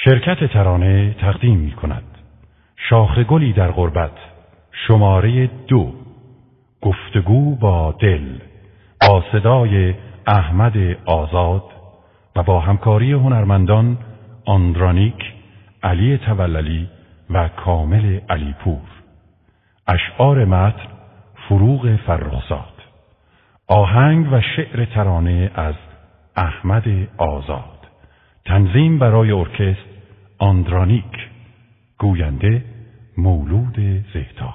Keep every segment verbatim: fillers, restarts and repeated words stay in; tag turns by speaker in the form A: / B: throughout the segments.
A: شرکت ترانه تقدیم می کند شاخ گلی در غربت شماره دو، گفتگو با دل، با صدای احمد آزاد و با همکاری هنرمندان آندرانیک، علی توللی و کامل علیپور. اشعار متن فروغ فرخزاد. آهنگ و شعر ترانه از احمد آزاد. تنظیم برای ارکستر آندرانیک. گوینده مولود زهتاب.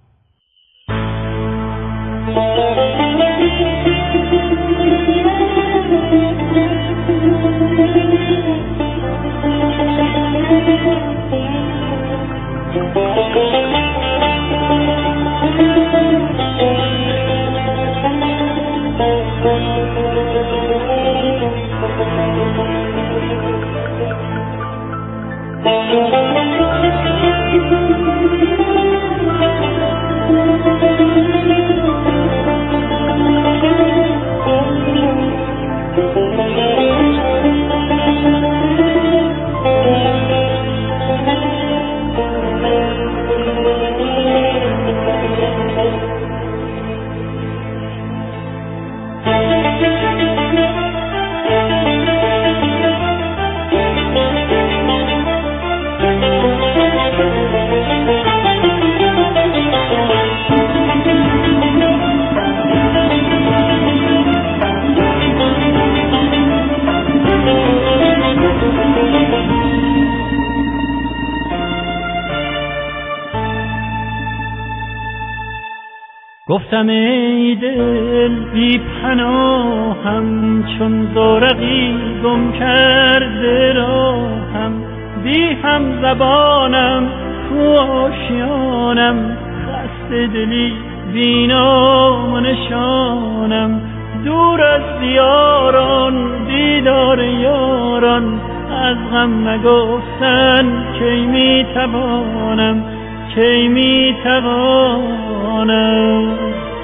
B: گفتم ای دل بی پناهم، چون زورقی گم کرده راهم، بی هم زبانم کو آشیانم، خسته دلی بی نام و نشانم، دور از دیاران دیدار یاران، از غم نگفتن کی می توانم، کی می توانم.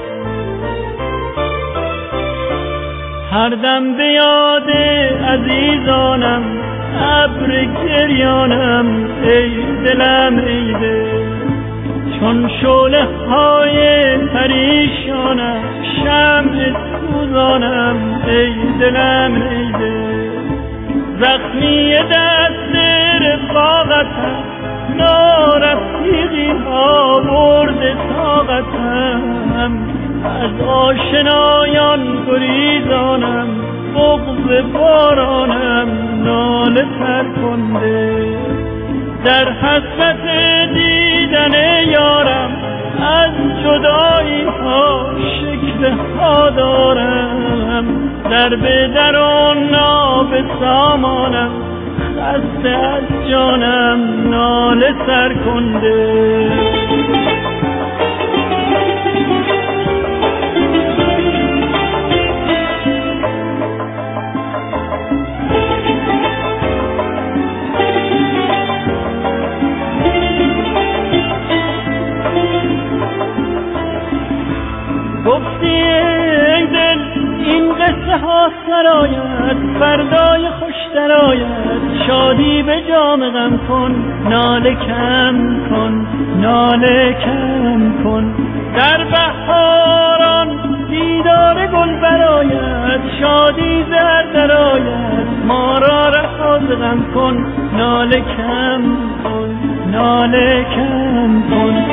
B: هر دم به یاد عزیزانم، ابر گریانم، ای دلم ای دل، چون شعله های پریشانم، شمع سوزانم، ای دلم ای دل، زخمی دست رفاقتم، نارفیقی ها برد طاقتم، از آشنایان گریزانم، بغض بارانم، ناله سر کنده، در حسرت دیدن یارم، از جدایی ها شکوه ها دارم، در به در و ناب سامانم، خسته از جانم، ناله سر کنده. گفتی ای دل این قصه ها سرایت، فردای خوش درآید، شادی به جام غم کن، ناله کم کن، ناله کم کن، در بهاران دیدار گل برآید، شادی زر درآید، ما را رها ز غم کن، ناله کم کن، ناله کم کن.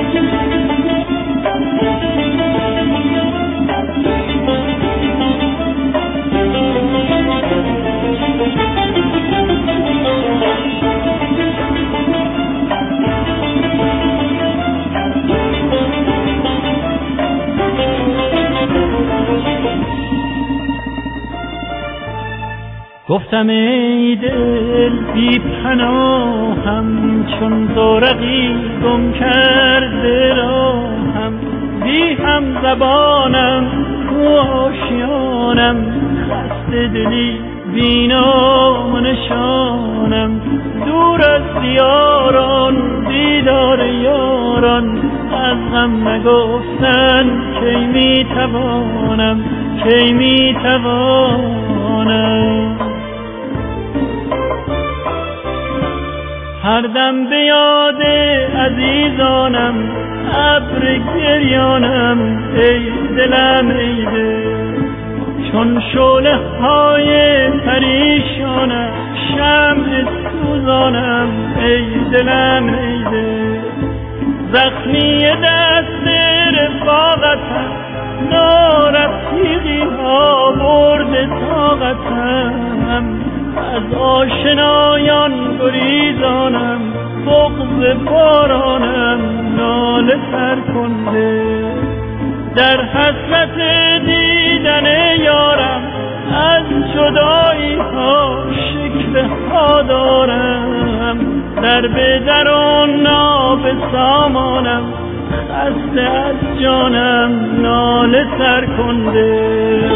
B: گفتم ای دل بی پناهم، چون زورقی گم کرده راهم، بی هم زبانم کو آشیانم، خسته دلی بی نام و نشانم، دور از دیاران دیدار یاران، از غم نگفتن کی می توانم، کی می توانم. هر دم به یاد عزیزانم ابر گریانم ای دلم ای دل، چون شعله های پریشانم شمع سوزانم ای دلم ای دل، زخمی دست رفاقتم نارفیقی ها برد طاقتم، از آشنایان گریزانم بغض بارانم ناله سر کنده، در حسرت دیدن یارم از جدایی ها شکوه ها دارم، در به درون ناب سامانم خسته از جانم ناله سر کنده.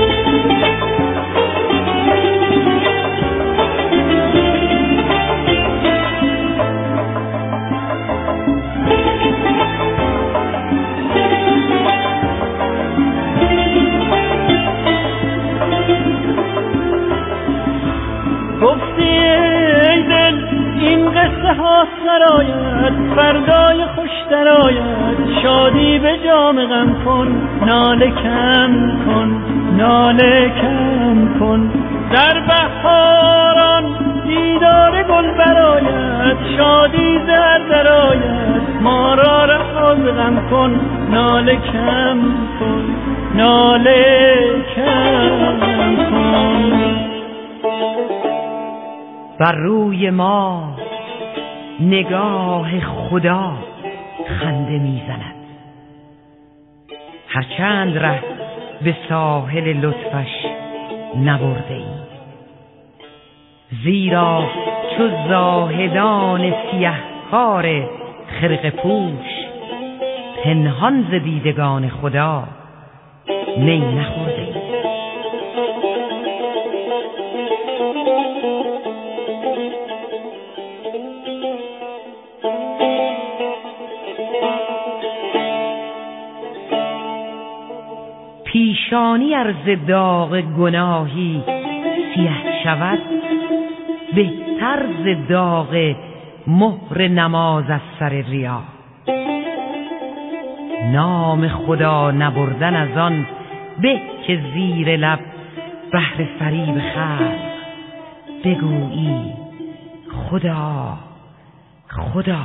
B: گفتی ای دل این قصه ها سرایت فردای خوش درآید، شادی به جام غم کن ناله کم کن ناله کم کن، در بهاران دیدار گل برآید شادی در درآید، ما را رها ز غم کن ناله کم کن ناله کم کن.
C: بر روی ما نگاه خدا خنده میزند، هرچند ره به ساحل لطفش نبرده ای، زیرا چو زاهدان سیهکار خرقه پوش پنهان ز دیدگان خدا می نخورده ای. پیشانی ار ز داغ گناهی سیه شود، بهتر ز داغ مهر نماز از سر ریا، نام خدا نبردن از آن به که زیر لب بهر فریب خلق بگویی خدا خدا.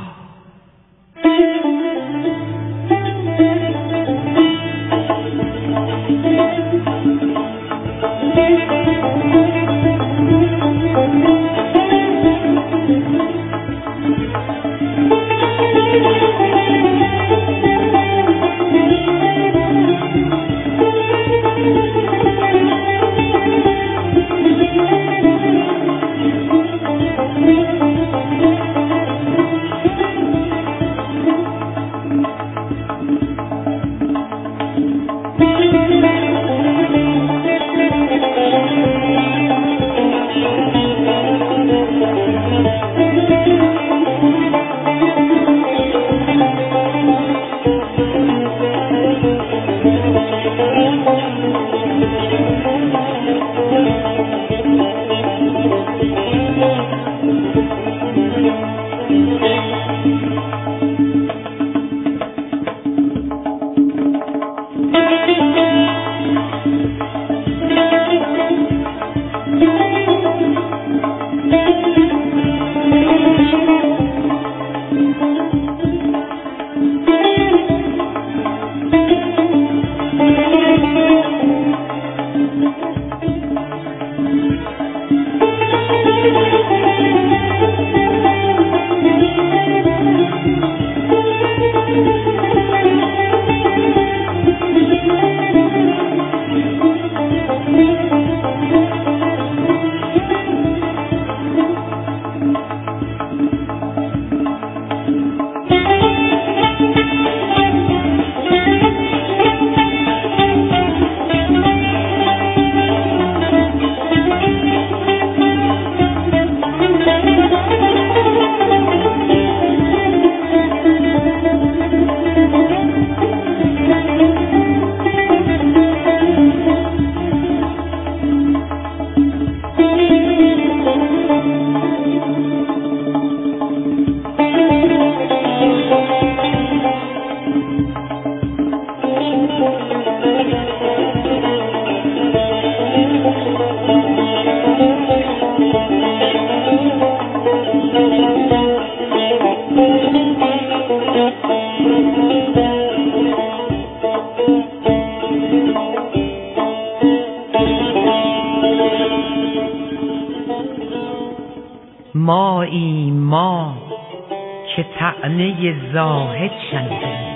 C: مایی ما که طعنه زاهد شنیدیم،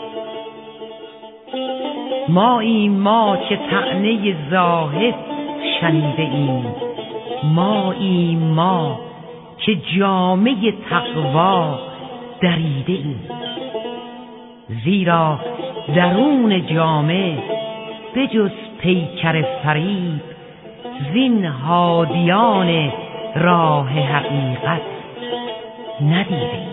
C: مایی ما که طعنه زاهد شنیده ایم، مایی ما که جامه تقوا دریده ایم. زیرا درون جامه بجز پیکر فریب زین هادیان راه حقیقت ندیدیم.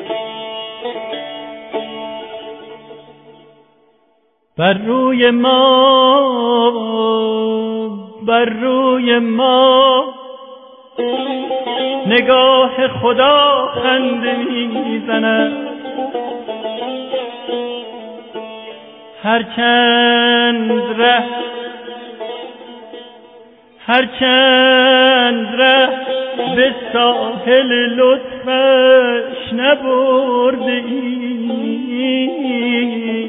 B: بر روی ما بر روی ما نگاه خدا خنده میزند، هرچند ره هرچند ره به ساحل لطفش نبرده ای،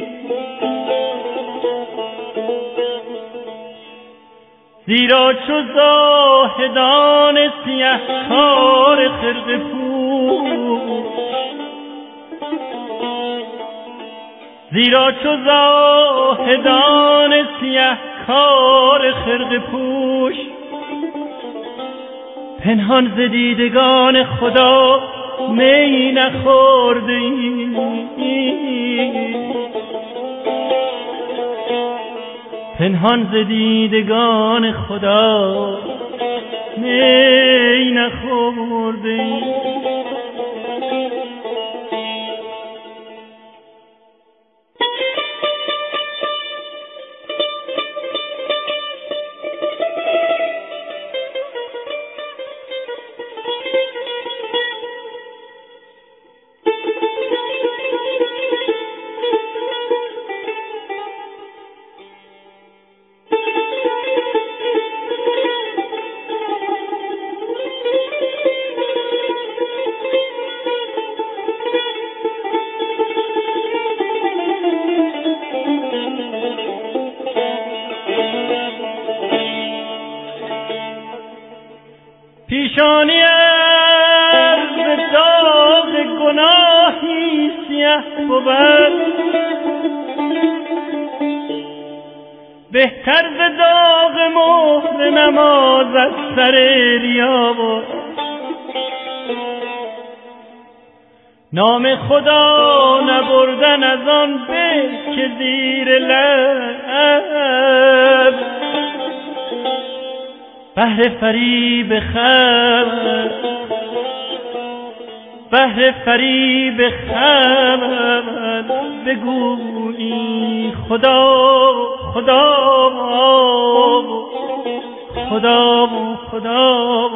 B: زیرا چو زاهدان سیه کار خرقه پوش زیرا چو زاهدان سیه کار خرقه پوش پنهان ز دیدگان خدا می نخورده ای، پنهان ز دیدگان خدا می نخورده ای. پیشانی از داغ گناهی سیه بود، بهتر ز داغ مهر نماز از سر ریا بود. نام خدا نبردن از آن به که زیر لب بهر فریب خبر بهر فریب خبر بگویی خدا خدا خدا خدا.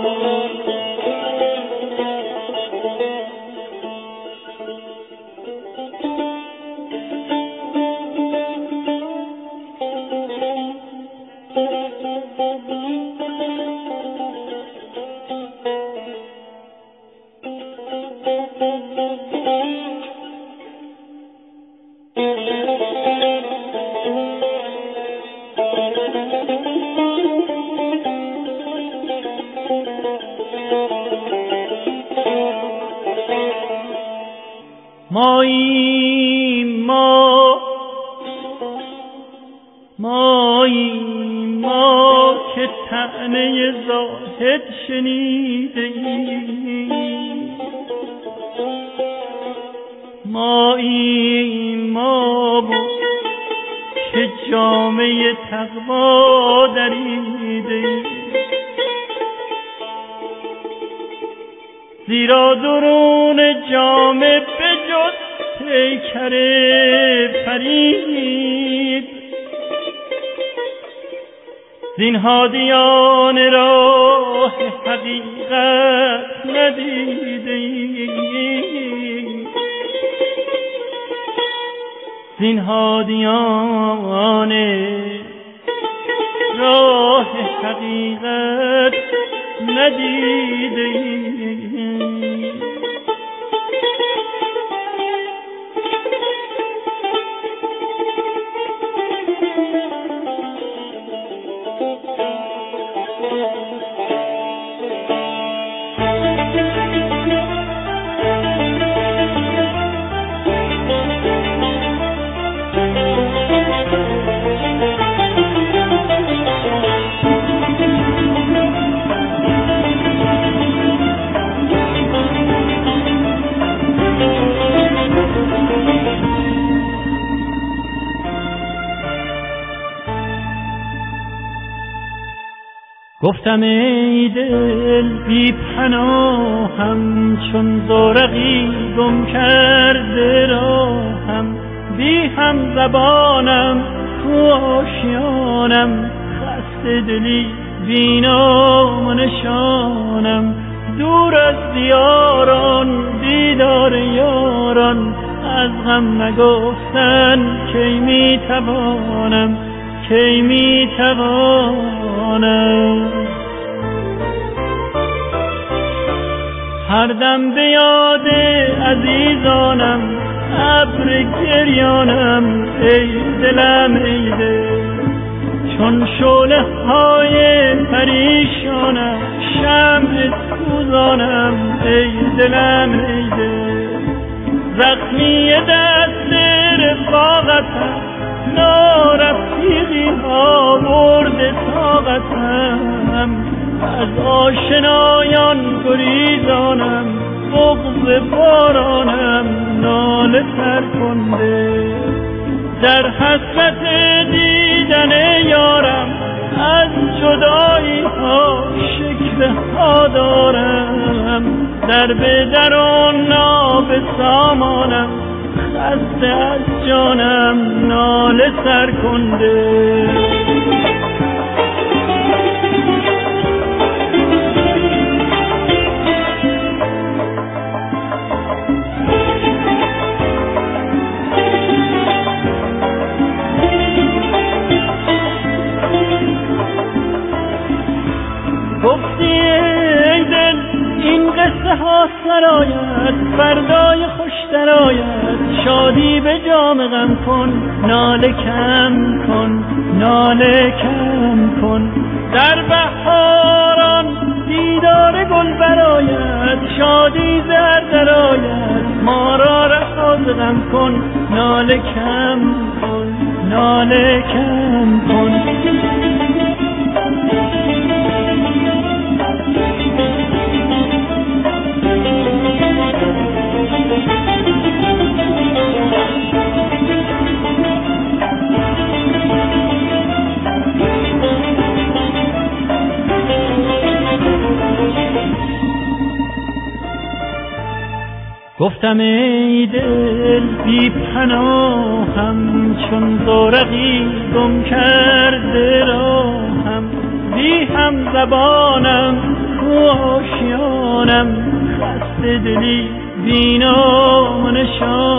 B: مایی ما مایی ما که طعنه زاهد شنیده ایم، مایی ما که جامه تقوا دریده ایم، زیرا درون جامه بجز پیکر فریب زین هادیان راه حقیقت ندیده ایم، زین هادیان راه حقیقت ندیده ایم. گفتم ای دل بی پناهم، چون زورقی گم کرده راهم. بی هم زبانم کو آشیانم، خسته دلی بی نام و نشانم. دور از دیاران دیدار یاران، از غم نگفتن کی می توانم، کی می توانم. هر دم به یاد عزیزانم، ابر گریانم ای دلم ای دل. چون شعله های پریشانم، شمع سوزانم ای دلم ای دل. زخمی دست رفاقتم، نارفیقی ها برد طاقتم. از آشنایان گریزانم، بغض بارانم ناله سر کنده. در حسرت دیدن یارم، از جدایی ها شکوه ها دارم. در به درون ناب سامانم، خسته از جانم ناله سر کنده. گفتی ای دل این قصه ها سرایت، فردای خوش درآید. شادی به جام غم کن، ناله کم کن، ناله کم کن. در بهاران دیدار گل برآید، شادی زر درآید. ما را رها ز غم کن، ناله کم کن، ناله کم کن. گفتم ای دل بی پناهم، چون زورقی گم کرده راهم. بی هم زبانم کو آشیانم، خسته دلی بی نام و نشانم.